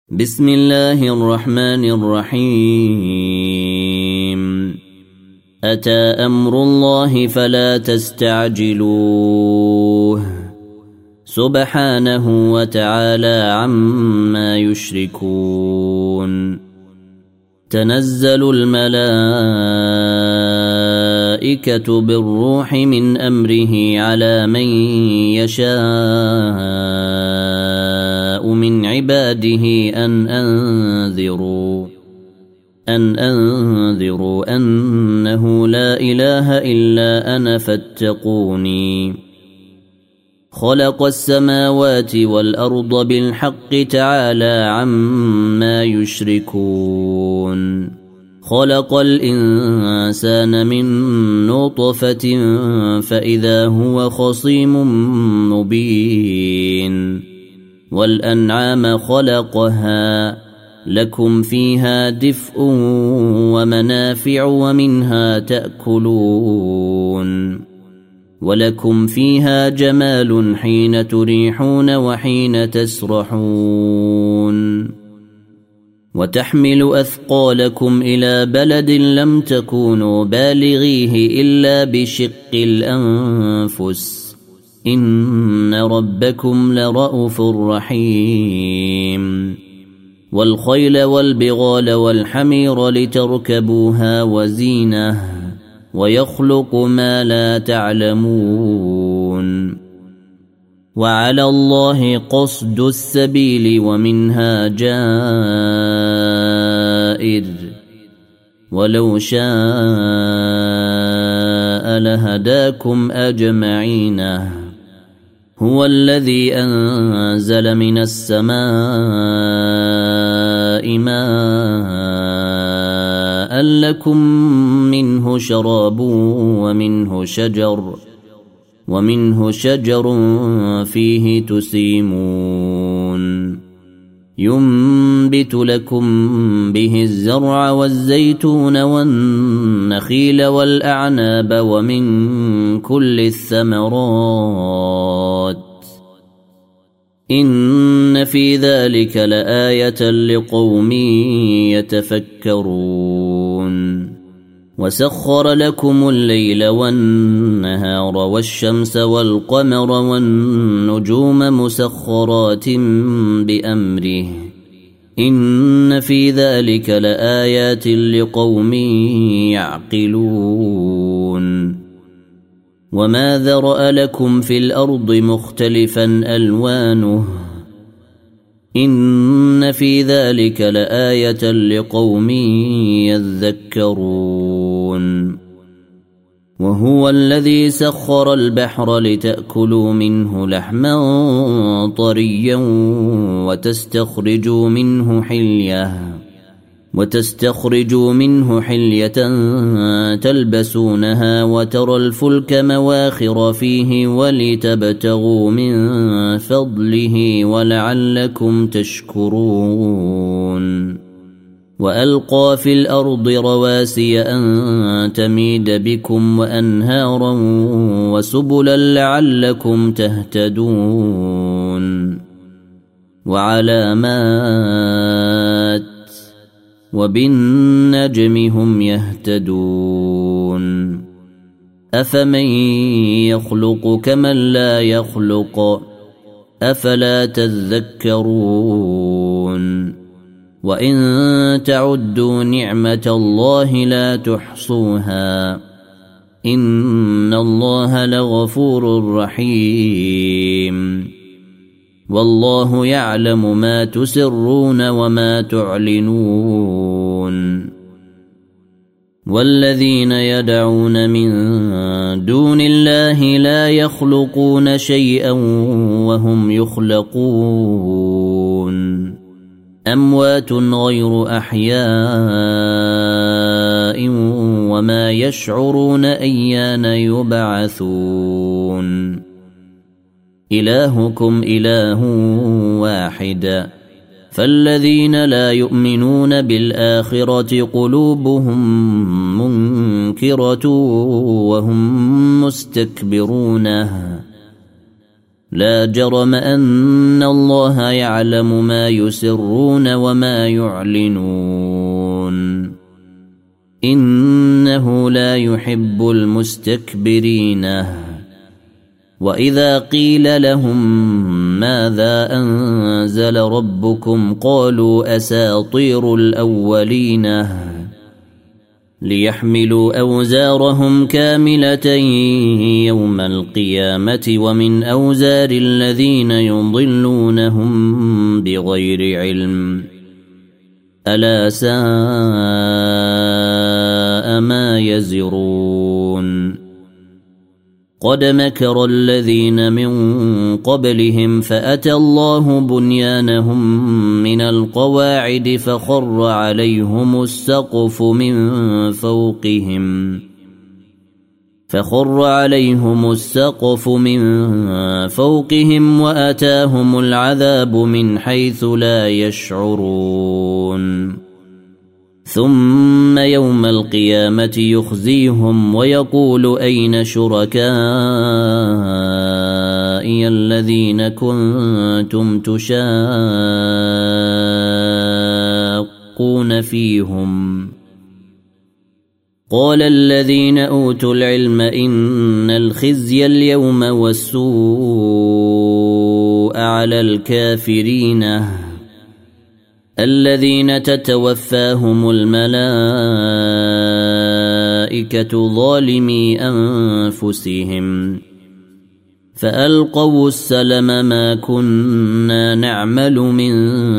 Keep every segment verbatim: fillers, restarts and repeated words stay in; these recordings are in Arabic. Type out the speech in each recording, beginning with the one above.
بسم الله الرحمن الرحيم أتى أمر الله فلا تستعجلوه سبحانه وتعالى عما يشركون تنزل الملائكة بالروح من أمره على من يشاء من عباده أن أنذروا أن أنذروا أنه لا إله إلا أنا فاتقوني خلق السماوات والأرض بالحق تعالى عما يشركون خلق الإنسان من نطفة فإذا هو خصيم مبين والأنعام خلقها لكم فيها دفء ومنافع ومنها تأكلون ولكم فيها جمال حين تريحون وحين تسرحون وتحمل أثقالكم إلى بلد لم تكونوا بالغيه إلا بشق الأنفس إن ربكم لرءوف رحيم والخيل والبغال والحمير لتركبوها وزينة ويخلق ما لا تعلمون وعلى الله قصد السبيل ومنها جائر ولو شاء لهداكم أجمعين هو الذي أنزل من السماء ماء لكم منه شراب ومنه شجر ومنه شجر فيه تسيمون ينبت لكم به الزرع والزيتون والنخيل والأعناب ومن كل الثمرات إن في ذلك لآية لقوم يتفكرون وسخر لكم الليل والنهار والشمس والقمر والنجوم مسخرات بأمره إن في ذلك لآيات لقوم يعقلون وما ذرأ لكم في الأرض مختلفا ألوانه إن في ذلك لآية لقوم يذكرون وهو الذي سخر البحر لتأكلوا منه لحما طريا وتستخرجوا منه حلية وتستخرجوا منه حلية تلبسونها وترى الفلك مواخر فيه ولتبتغوا من فضله ولعلكم تشكرون وألقى في الأرض رواسي أن تميد بكم وأنهارا وسبلا لعلكم تهتدون وعلامات وبالنجم هم يهتدون أفمن يخلق كمن لا يخلق أفلا تذكرون وإن تعدوا نعمة الله لا تحصوها إن الله لغفور رحيم والله يعلم ما تسرون وما تعلنون والذين يدعون من دون الله لا يخلقون شيئا وهم يخلقون أموات غير أحياء وما يشعرون أيان يبعثون إلهكم إله واحد فالذين لا يؤمنون بالآخرة قلوبهم منكرة وهم مستكبرون لا جرم أن الله يعلم ما يسرون وما يعلنون إنه لا يحب المستكبرين. وإذا قيل لهم ماذا أنزل ربكم قالوا أساطير الأولين ليحملوا أوزارهم كاملة يوم القيامة ومن أوزار الذين يضلونهم بغير علم ألا ساء ما يزرون. قد مكر الذين من قبلهم فأتى الله بنيانهم من القواعد فخر عليهم السقف من فوقهم فخر عليهم السقف من فوقهم وأتاهم العذاب من حيث لا يشعرون. ثم يوم القيامة يخزيهم ويقول أين شركائي الذين كنتم تشاقون فيهم قال الذين أوتوا العلم إن الخزي اليوم والسوء على الكافرين الذين تتوفاهم الملائكة ظالمي أنفسهم فألقوا السلم ما كنا نعمل من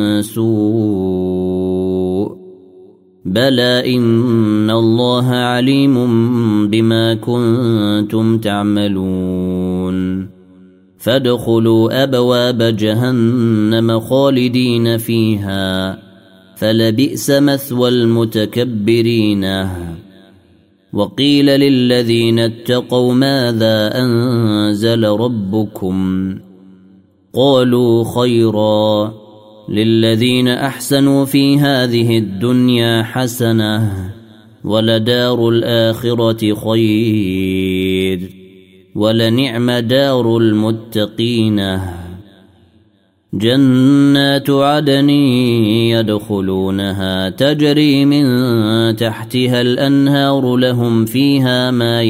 سوء بلى إن الله عليم بما كنتم تعملون فادخلوا أبواب جهنم خالدين فيها فلبئس مثوى المتكبرين. وقيل للذين اتقوا ماذا أنزل ربكم قالوا خيرا للذين أحسنوا في هذه الدنيا حسنة ولدار الآخرة خير ولنعم دار المتقين. جنات عدن يدخلونها تجري من تحتها الأنهار لهم فيها ما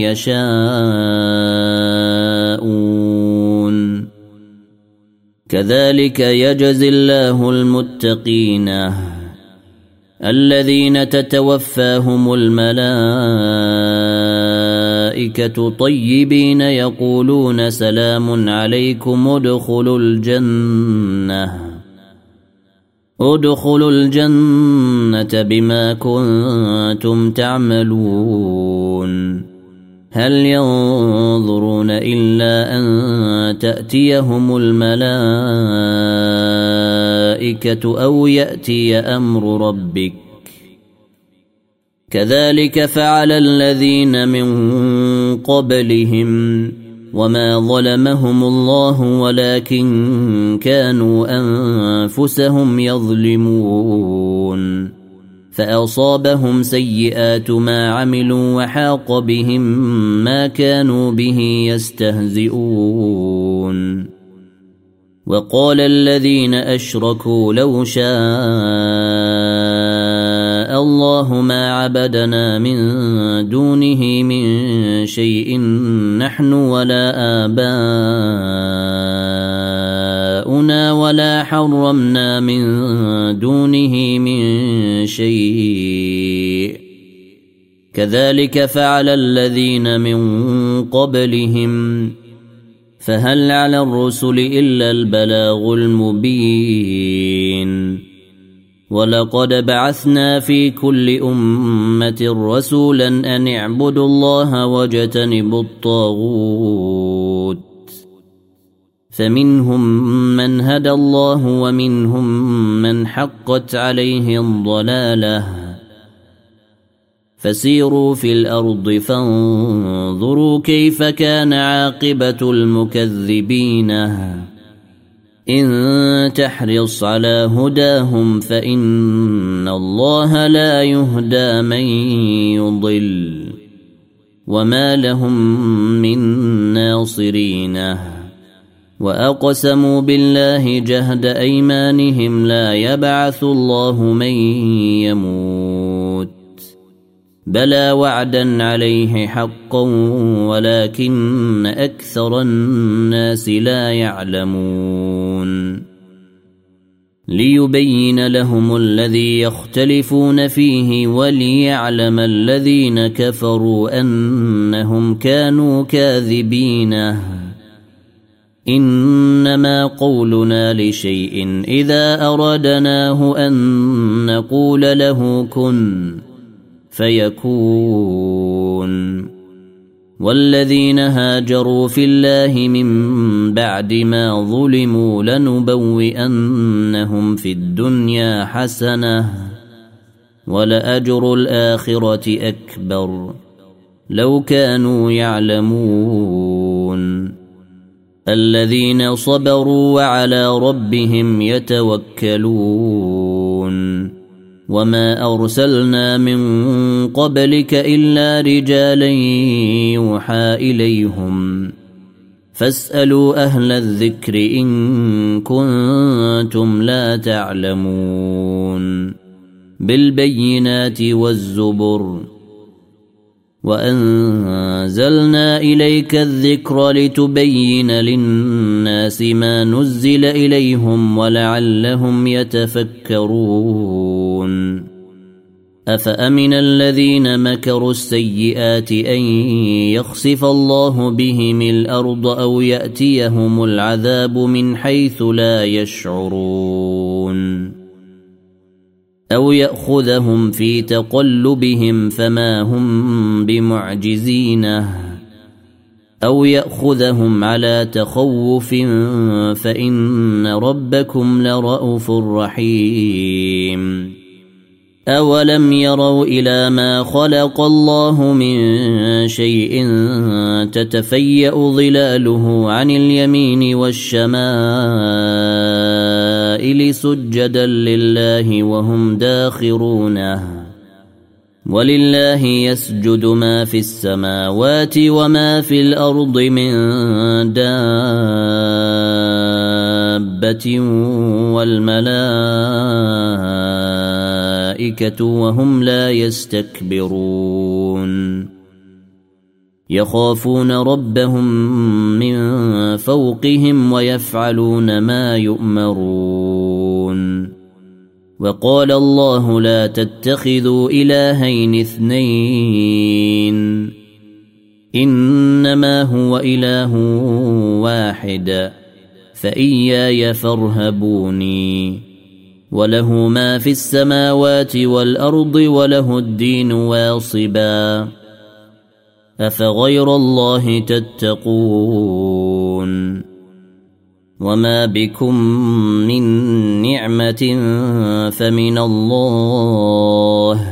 يشاءون كذلك يجزي الله المتقين الذين تتوفاهم الملائكة طيبين يقولون سلام عليكم ادخلوا الجنة ادخلوا الجنة بما كنتم تعملون. هل ينظرون إلا أن تأتيهم الملائكة أو يأتي أمر ربك كذلك فعل الذين من قبلهم وما ظلمهم الله ولكن كانوا أنفسهم يظلمون فأصابهم سيئات ما عملوا وحاق بهم ما كانوا به يستهزئون. وقال الذين أشركوا لو شاء الله ما عبدنا من دونه من شيء نحن ولا آباؤنا ولا حرمنا من دونه من شيء كذلك فعل الذين من قبلهم فهل على الرسل إلا البلاغ المبين. ولقد بعثنا في كل أمة رسولا أن اعبدوا الله واجتنبوا الطاغوت فمنهم من هدى الله ومنهم من حقت عليه الضلالة فسيروا في الأرض فانظروا كيف كان عاقبة المكذبين. إن تحرص على هداهم فإن الله لا يهدى من يضل وما لهم من ناصرين. وأقسموا بالله جهد أيمانهم لا يبعث الله من يموت بلى وعدا عليه حقا ولكن أكثر الناس لا يعلمون ليبين لهم الذي يختلفون فيه وليعلم الذين كفروا أنهم كانوا كاذبين إنما قولنا لشيء إذا أردناه أن نقول له كن فيكون والذين هاجروا في الله من بعد ما ظلموا لنبوئنهم في الدنيا حسنة ولأجر الآخرة أكبر لو كانوا يعلمون الذين صبروا وعلى ربهم يتوكلون وما أرسلنا من قبلك إلا رجالا يوحى إليهم فاسألوا أهل الذكر إن كنتم لا تعلمون بالبينات والزبر وأنزلنا إليك الذكر لتبين للناس ما نزل إليهم ولعلهم يتفكرون أفأمن الذين مكروا السيئات أن يخسف الله بهم الأرض أو يأتيهم العذاب من حيث لا يشعرون أو يأخذهم في تقلبهم فما هم بمعجزين أو يأخذهم على تخوف فإن ربكم لرءوف رحيم أولم يروا إلى ما خلق الله من شيء تتفيأ ظلاله عن اليمين والشمائل سجدا لله وهم داخرونه ولله يسجد ما في السماوات وما في الأرض من دابة والملائكة وهم لا يستكبرون يخافون ربهم من فوقهم ويفعلون ما يؤمرون وقال الله لا تتخذوا إلهين اثنين إنما هو إله واحد فإياي فارهبوني وله ما في السماوات والأرض وله الدين واصبا أفغير الله تتقون وما بكم من نعمة فمن الله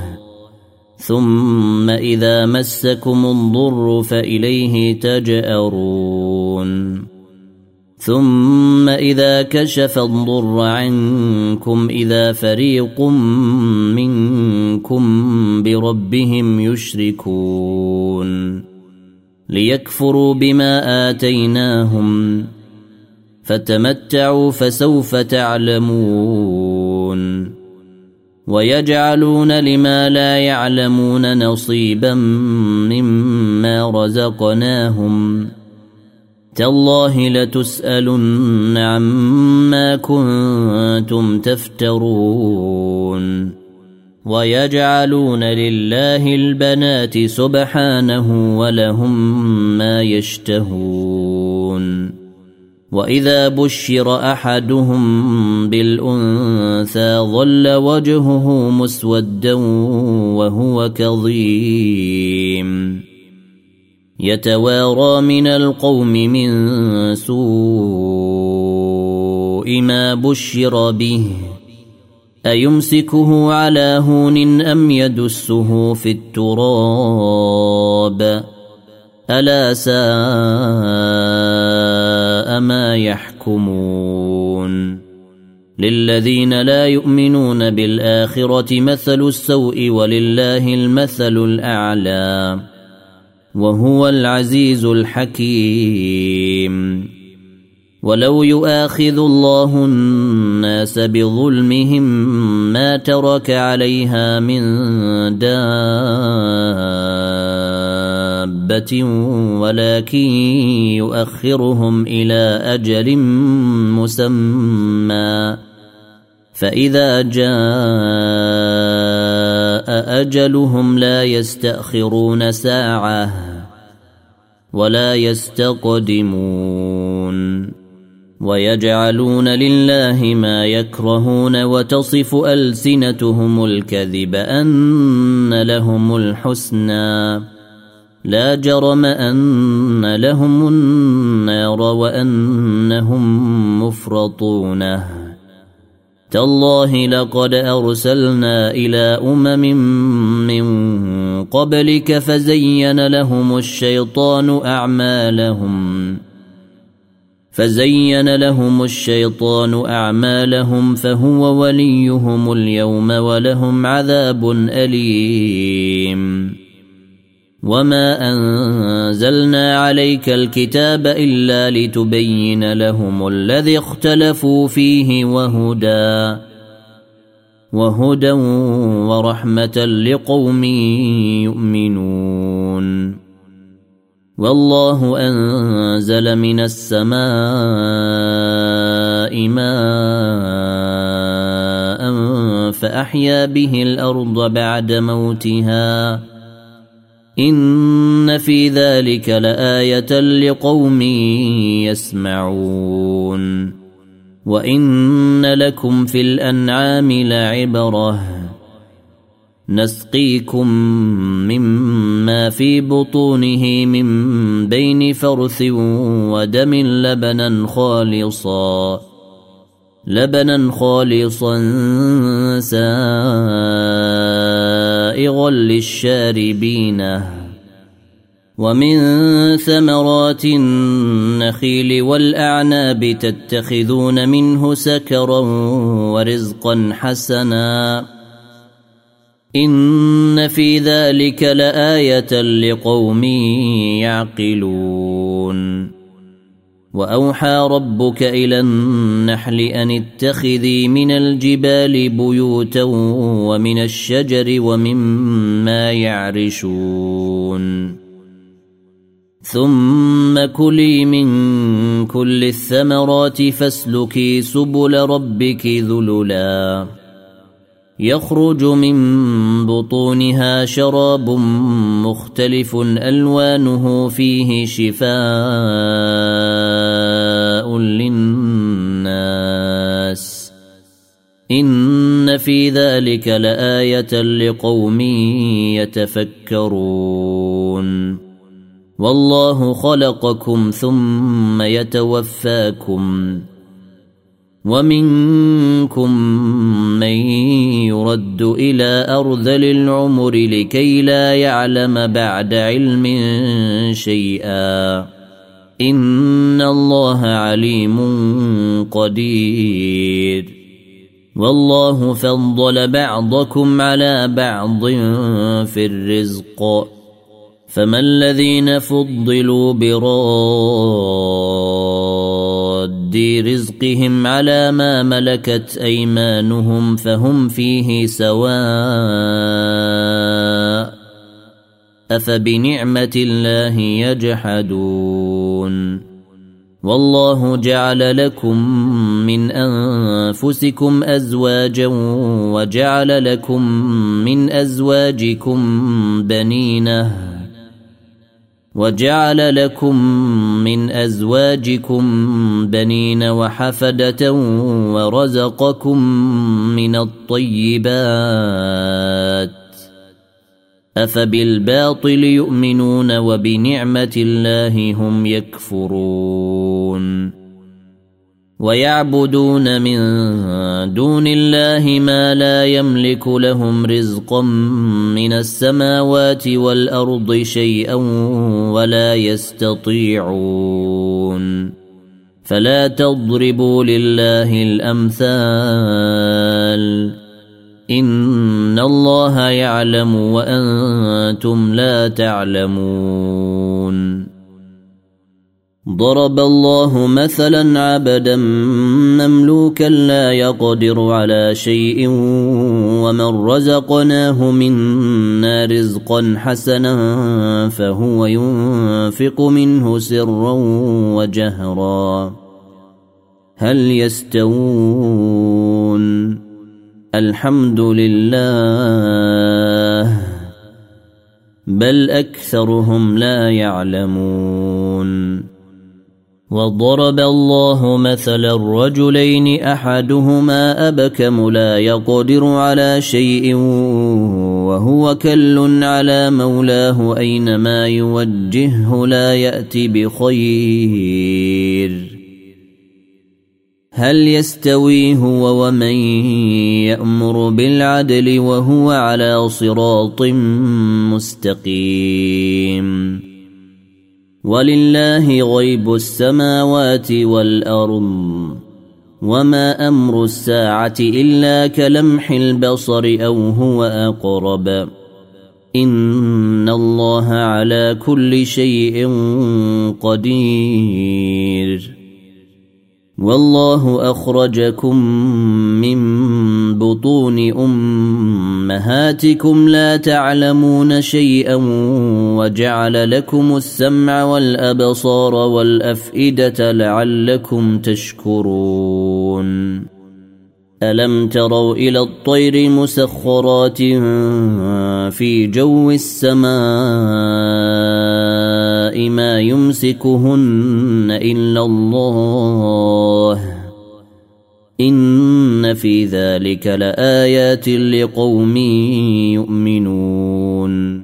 ثم إذا مسكم الضر فإليه تجأرون ثم إذا كشف الضر عنكم إذا فريق منكم بربهم يشركون ليكفروا بما آتيناهم فتمتعوا فسوف تعلمون ويجعلون لما لا يعلمون نصيبا مما رزقناهم تالله لتسألن عما كنتم تفترون ويجعلون لله البنات سبحانه ولهم ما يشتهون وإذا بشر أحدهم بالأنثى ظل وجهه مسودا وهو كظيم يتوارى من القوم من سوء ما بشر به أيمسكه على هون أم يدسه في التراب ألا ساء ما يحكمون للذين لا يؤمنون بالآخرة مثل السوء ولله المثل الأعلى وهو العزيز الحكيم ولو يؤاخذ الله الناس بظلمهم ما ترك عليها من دابة ولكن يؤخرهم إلى أجل مسمى فإذا جاء أجلهم لا يستأخرون ساعة ولا يستقدمون ويجعلون لله ما يكرهون وتصف ألسنتهم الكذب أن لهم الحسنى لا جرم أن لهم النار وأنهم مفرطونه تالله لقد أرسلنا إلى أمم من قبلك فزين لهم الشيطان أعمالهم فزين لهم الشيطان أعمالهم فهو وليهم اليوم ولهم عذاب أليم وما أنزلنا عليك الكتاب إلا لتبين لهم الذي اختلفوا فيه وهدى وهدى ورحمة لقوم يؤمنون والله أنزل من السماء ماء فأحيا به الأرض بعد موتها إن في ذلك لآية لقوم يسمعون وإن لكم في الأنعام لعبرة نسقيكم مما في بطونه من بين فرث ودم لبنا خالصا لبنا خالصا سائغا للشاربين ومن ثمرات النخيل والأعناب تتخذون منه سكرا ورزقا حسنا إن في ذلك لآية لقوم يعقلون وأوحى ربك إلى النحل أن اتخذي من الجبال بيوتا ومن الشجر ومما يعرشون ثم كلي من كل الثمرات فاسلكي سبل ربك ذللا يخرج من بطونها شراب مختلف ألوانه فيه شفاء للناس إن في ذلك لآية لقوم يتفكرون والله خلقكم ثم يتوفاكم ومنكم من يرد إلى أرذل العمر لكي لا يعلم بعد علم شيئا إن الله عليم قدير والله فضل بعضكم على بعض في الرزق فما الذين فضلوا براد رزقهم على ما ملكت أيمانهم فهم فيه سواء أفبنعمة الله يجحدون والله جعل لكم من أنفسكم أزواجا وجعل لكم من أزواجكم بنينه وجعل لكم من أزواجكم بنين وحفدة ورزقكم من الطيبات أفبالباطل يؤمنون وبنعمة الله هم يكفرون ويعبدون من دون الله ما لا يملك لهم رزقا من السماوات والأرض شيئا ولا يستطيعون فلا تضربوا لله الأمثال إن الله يعلم وأنتم لا تعلمون ضرب الله مثلا عبدا مملوكا لا يقدر على شيء ومن رزقناه منا رزقا حسنا فهو ينفق منه سرا وجهرا هل يستوون الحمد لله بل أكثرهم لا يعلمون وضرب الله مثلا الرجلين أحدهما أبكم لا يقدر على شيء وهو كل على مولاه أينما يوجهه لا يأتي بخير هل يستوي هو ومن يأمر بالعدل وهو على صراط مستقيم ولله غيب السماوات والأرض وما أمر الساعة إلا كلمح البصر أو هو أقرب إن الله على كل شيء قدير والله أخرجكم من بطون أمهاتكم لا تعلمون شيئا وجعل لكم السمع والأبصار والأفئدة لعلكم تشكرون ألم تروا إلى الطير مسخرات في جو السماء ما يمسكهن إلا الله إن في ذلك لآيات لقوم يؤمنون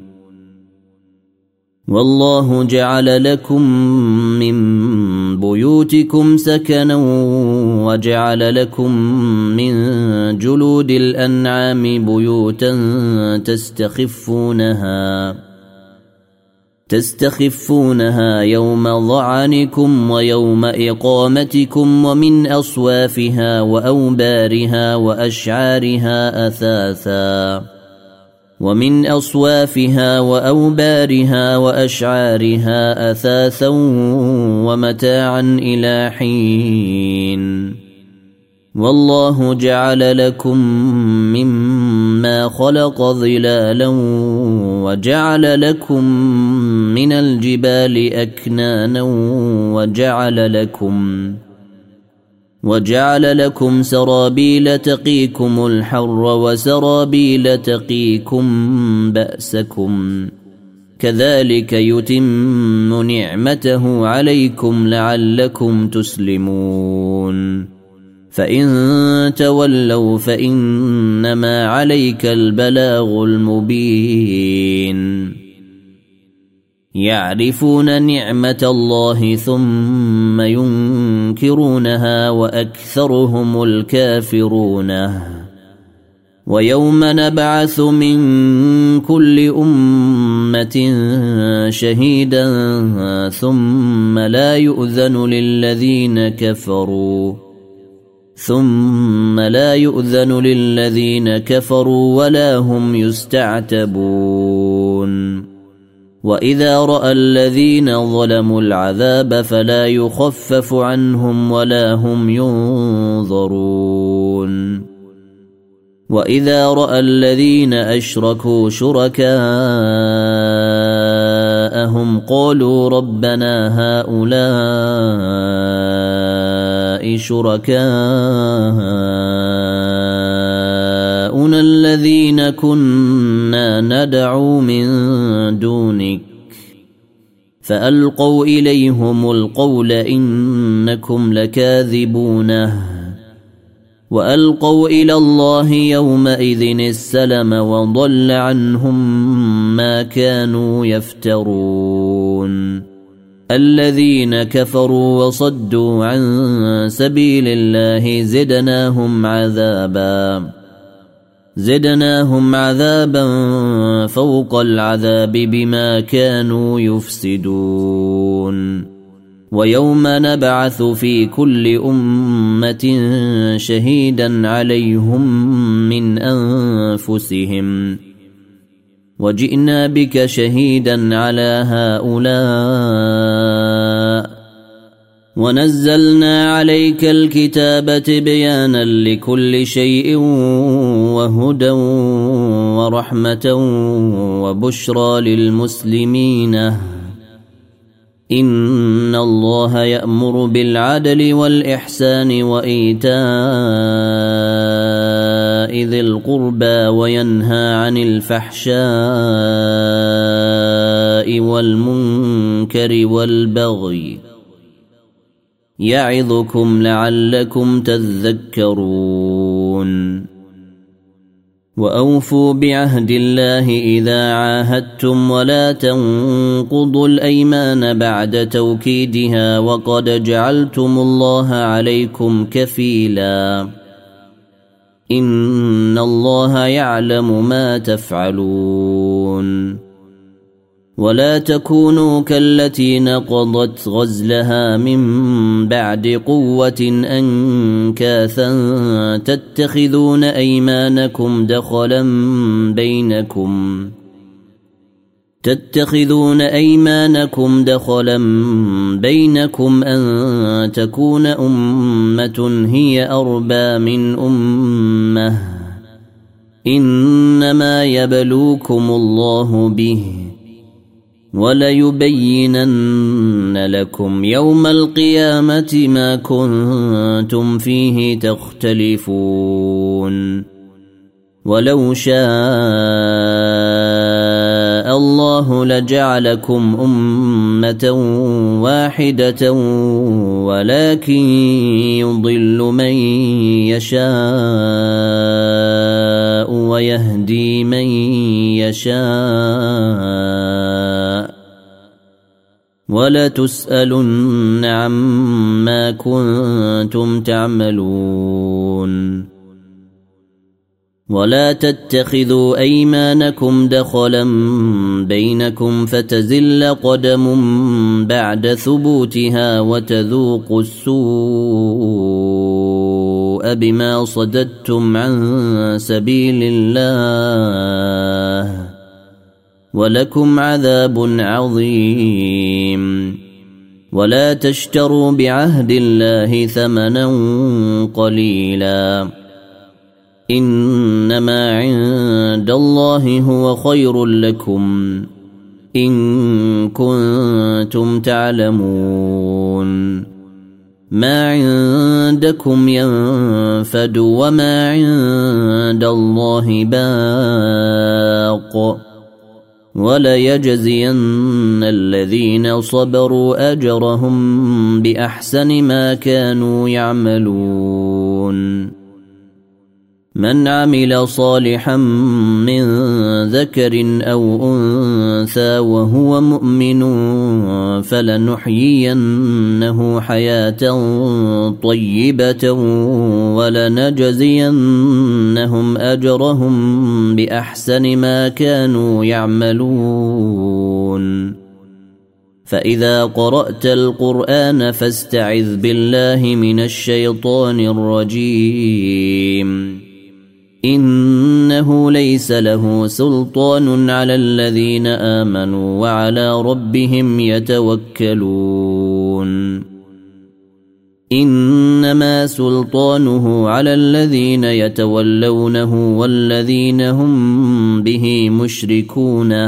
والله جعل لكم من بيوتكم سكنا وجعل لكم من جلود الأنعام بيوتا تستخفونها تستخفونها يوم ظعنكم ويوم إقامتكم ومن أصوافها وأوبارها وأشعارها أثاثا ومن أصوافها وأوبارها وأشعارها أثاثا ومتاعا إلى حين والله جعل لكم مما خلق ظلالا وجعل لكم من الجبال أكنانا وجعل لكم وجعل لكم سرابيل تقيكم الحر وسرابيل تقيكم بأسكم كذلك يتم نعمته عليكم لعلكم تسلمون فإن تولوا فإنما عليك البلاغ المبين يعرفون نعمة الله ثم ينكرونها وأكثرهم الكافرون ويوم نبعث من كل أمة شهيدا ثم لا يؤذن للذين كفروا ثم لا يؤذن للذين كفروا ولا هم يستعتبون وإذا رأى الذين ظلموا العذاب فلا يخفف عنهم ولا هم ينظرون وإذا رأى الذين أشركوا شركاءهم قالوا ربنا هؤلاء شركاؤنا الذين كنا ندعو من دونك فألقوا إليهم القول إنكم لكاذبونه وألقوا إلى الله يومئذ السلم وضل عنهم ما كانوا يفترون الذين كفروا وصدوا عن سبيل الله زدناهم عذابا زدناهم عذابا فوق العذاب بما كانوا يفسدون ويوم نبعث في كل أمة شهيدا عليهم من أنفسهم وجئنا بك شهيدا على هؤلاء ونزلنا عليك الكتاب تبيانا لكل شيء وهدى ورحمة وبشرى للمسلمين إن الله يأمر بالعدل والإحسان وإيتاء ذي القربى وينهى عن الفحشاء والمنكر والبغي يعظكم لعلكم تذكرون وأوفوا بعهد الله إذا عاهدتم ولا تنقضوا الأيمان بعد توكيدها وقد جعلتم الله عليكم كفيلا إن الله يعلم ما تفعلون ولا تكونوا كالتي نقضت غزلها من بعد قوة أنكاثا تتخذون أيمانكم دخلا بينكم تتخذون أيمانكم دخلا بينكم أن تكون أمة هي أربى من أمة إنما يبلوكم الله به وليبينن لكم يوم القيامة ما كنتم فيه تختلفون ولو شاء الله لجعلكم أمة واحدة ولكن يضل من يشاء ويهدي من يشاء ولتسألن عما كنتم تعملون ولا تتخذوا أيمانكم دخلا بينكم فتزل قدم بعد ثبوتها وتذوقوا السوء بما صددتم عن سبيل الله ولكم عذاب عظيم ولا تشتروا بعهد الله ثمنا قليلا إنما عند الله هو خير لكم إن كنتم تعلمون ما عندكم ينفد وما عند الله باق وليجزين الذين صبروا أجرهم بأحسن ما كانوا يعملون من عمل صالحا من ذكر أو أنثى وهو مؤمن فلنحيينه حياة طيبة ولنجزينهم أجرهم بأحسن ما كانوا يعملون فإذا قرأت القرآن فاستعذ بالله من الشيطان الرجيم إنه ليس له سلطان على الذين آمنوا وعلى ربهم يتوكلون إنما سلطانه على الذين يتولونه والذين هم به مشركون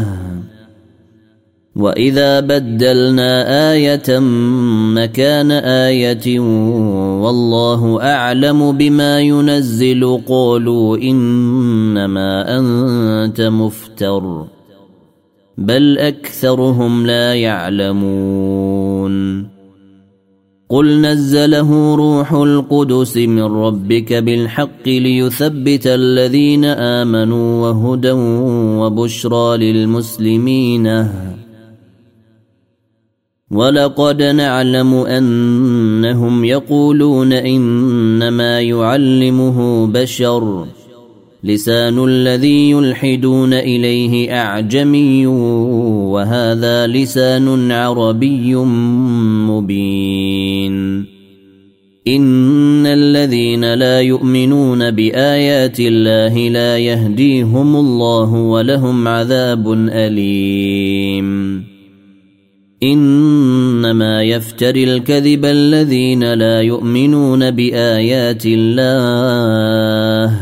وإذا بدلنا آية مكان آية والله أعلم بما ينزل قالوا إنما أنت مفتر بل أكثرهم لا يعلمون قل نزله روح القدس من ربك بالحق ليثبت الذين آمنوا وهدى وبشرى للمسلمين ولقد نعلم أنهم يقولون إنما يعلمه بشر لسان الذي يلحدون إليه أعجمي وهذا لسان عربي مبين إن الذين لا يؤمنون بآيات الله لا يهديهم الله ولهم عذاب أليم إنما يفتري الكذب الذين لا يؤمنون بآيات الله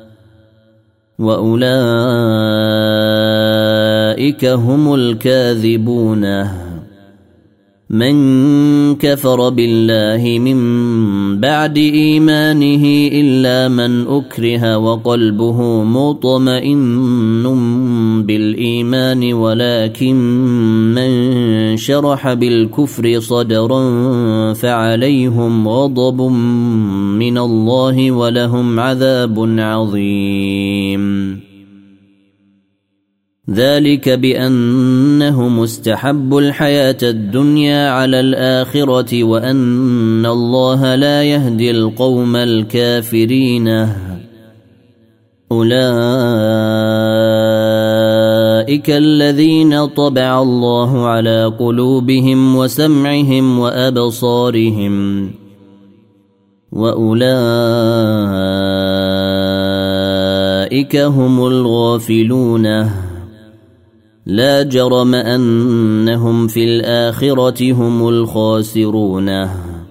وأولئك هم الكاذبون. من كفر بالله من بعد إيمانه إلا من أكره وقلبه مطمئن بالإيمان ولكن من شرح بالكفر صدرا فعليهم غضب من الله ولهم عذاب عظيم. ذلك بأنهم استحبوا الحياة الدنيا على الآخرة وأن الله لا يهدي القوم الكافرين. أولئك الذين طبع الله على قلوبهم وسمعهم وأبصارهم وأولئك هم الغافلون. لا جرم أنهم في الآخرة هم الخاسرون.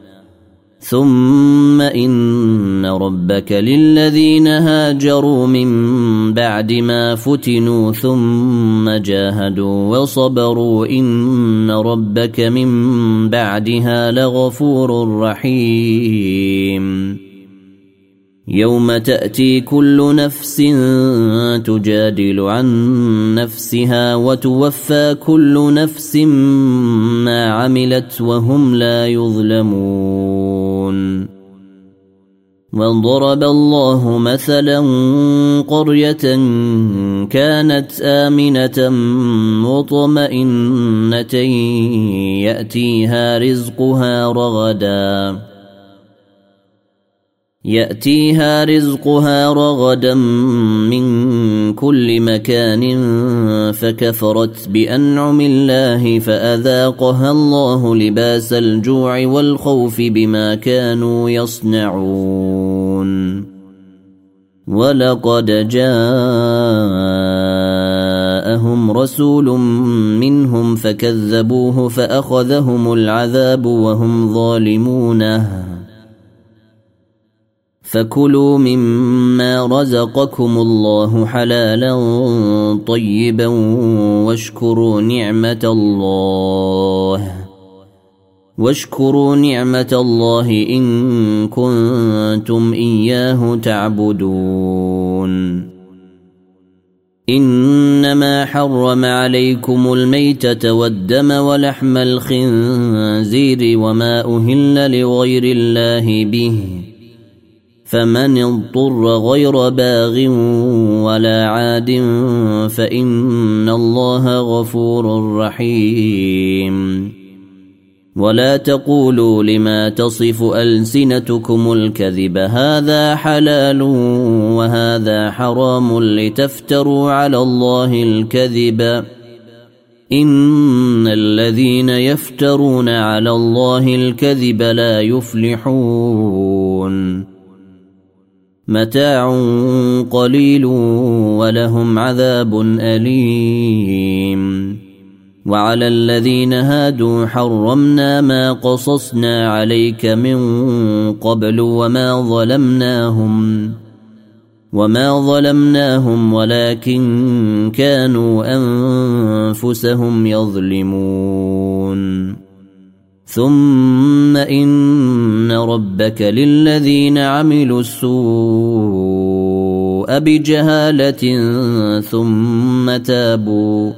ثم إن ربك للذين هاجروا من بعد ما فتنوا ثم جاهدوا وصبروا إن ربك من بعدها لغفور رحيم. يوم تأتي كل نفس تجادل عن نفسها وتوفى كل نفس ما عملت وهم لا يظلمون. وضرب الله مثلا قرية كانت آمنة مطمئنة يأتيها رزقها رغدا يأتيها رزقها رغدا من كل مكان فكفرت بأنعم الله فأذاقها الله لباس الجوع والخوف بما كانوا يصنعون. ولقد جاءهم رسول منهم فكذبوه فأخذهم العذاب وهم ظالمون. فكلوا مما رزقكم الله حلالا طيبا واشكروا نعمة الله واشكروا نعمة الله إن كنتم إياه تعبدون. إنما حرم عليكم الميتة والدم ولحم الخنزير وما أهل لغير الله به فمن اضطر غير باغ ولا عاد فإن الله غفور رحيم. ولا تقولوا لما تصف ألسنتكم الكذب هذا حلال وهذا حرام لتفتروا على الله الكذب إن الذين يفترون على الله الكذب لا يفلحون. متاع قليل ولهم عذاب أليم. وعلى الذين هادوا حرمنا ما قصصنا عليك من قبل وما ظلمناهم وما ظلمناهم ولكن كانوا أنفسهم يظلمون. ثم إن ربك للذين عملوا السوء بجهالة ثم تابوا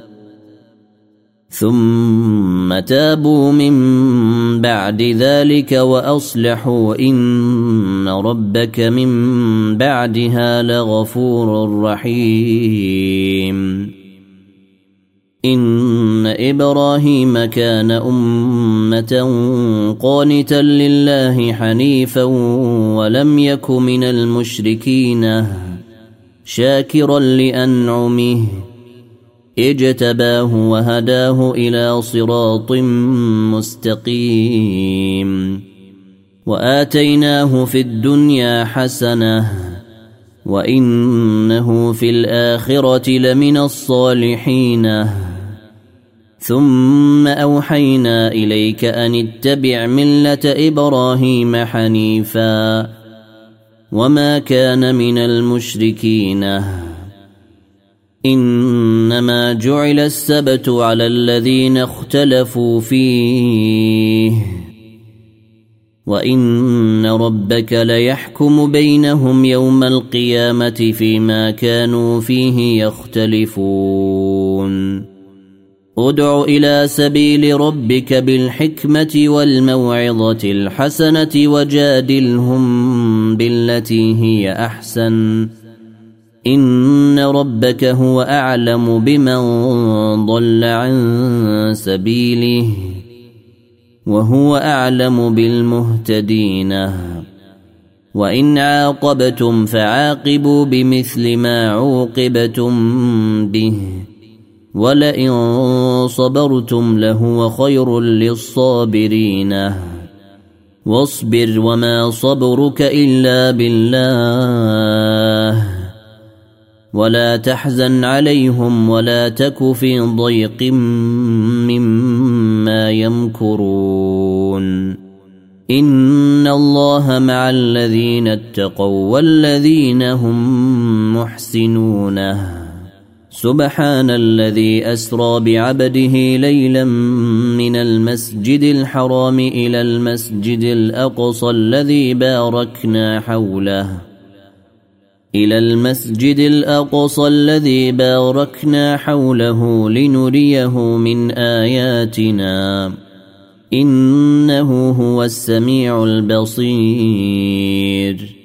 ثم تابوا من بعد ذلك وأصلحوا إن ربك من بعدها لغفور رحيم. إن إبراهيم كان أمة قانتا لله حنيفا ولم يك من المشركين شاكرا لأنعمه اجتباه وهداه إلى صراط مستقيم. وآتيناه في الدنيا حسنة وإنه في الآخرة لمن الصالحين. ثم أوحينا إليك أن اتبع ملة إبراهيم حنيفا وما كان من المشركين إنما جعل السبت على الذين اختلفوا فيه وإن ربك ليحكم بينهم يوم القيامة فيما كانوا فيه يختلفون ادع إلى سبيل ربك بالحكمة والموعظة الحسنة وجادلهم بالتي هي أحسن إن ربك هو أعلم بمن ضل عن سبيله وهو أعلم بالمهتدين وإن عاقبتم فعاقبوا بمثل ما عوقبتم به ولئن صبرتم لهو خير للصابرين واصبر وما صبرك إلا بالله ولا تحزن عليهم ولا تك في ضيق مما يمكرون إن الله مع الذين اتقوا والذين هم محسنون سبحان الذي أسرى بعبده ليلا من المسجد الحرام إلى المسجد الأقصى الذي باركنا حوله إلى المسجد الأقصى الذي باركنا حوله لنريه من آياتنا إنه هو السميع البصير